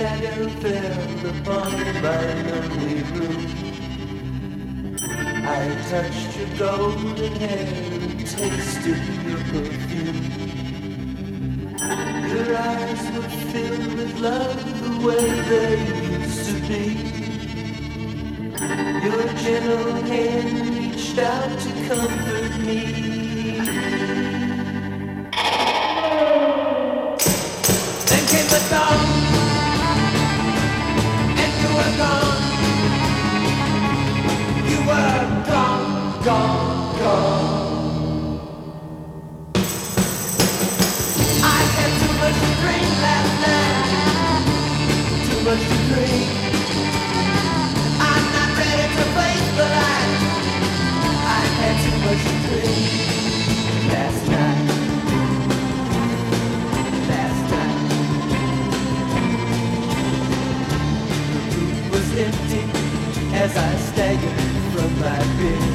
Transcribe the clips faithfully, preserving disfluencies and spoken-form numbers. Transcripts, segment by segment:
shadow fell upon my lonely room. I touched your golden hair and tasted your perfume. Your eyes were filled with love the way they used to be. Your gentle hand reached out to comfort me. Then came the dawn, and you were gone. You were gone, gone, gone. I had too much to drink last night, too much to drink. I'm not ready to face the light. I had too much to drink last night, last night. The room was empty as I staggered from my bed.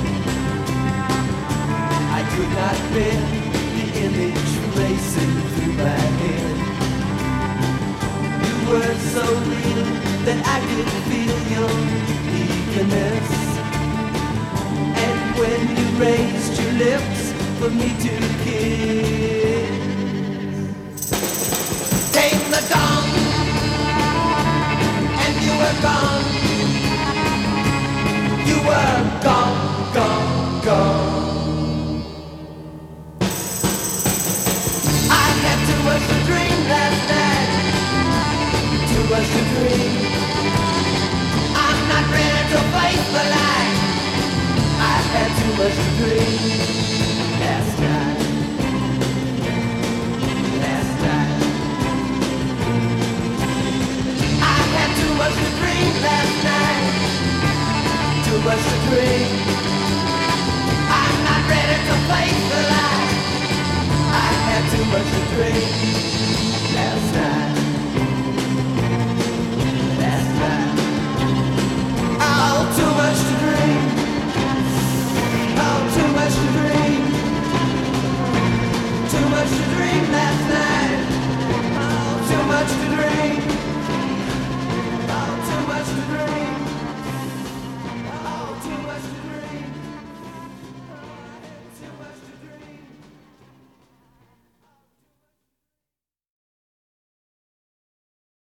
I could not bear the image racing through my head. You were so real that I could feel your eagerness. And when you raised your lips for me to kiss, came the dawn, and you were gone. You were gone, gone, gone. I had too much to dream last night, too much to dream. I'm not ready to face the light. I had too much to dream.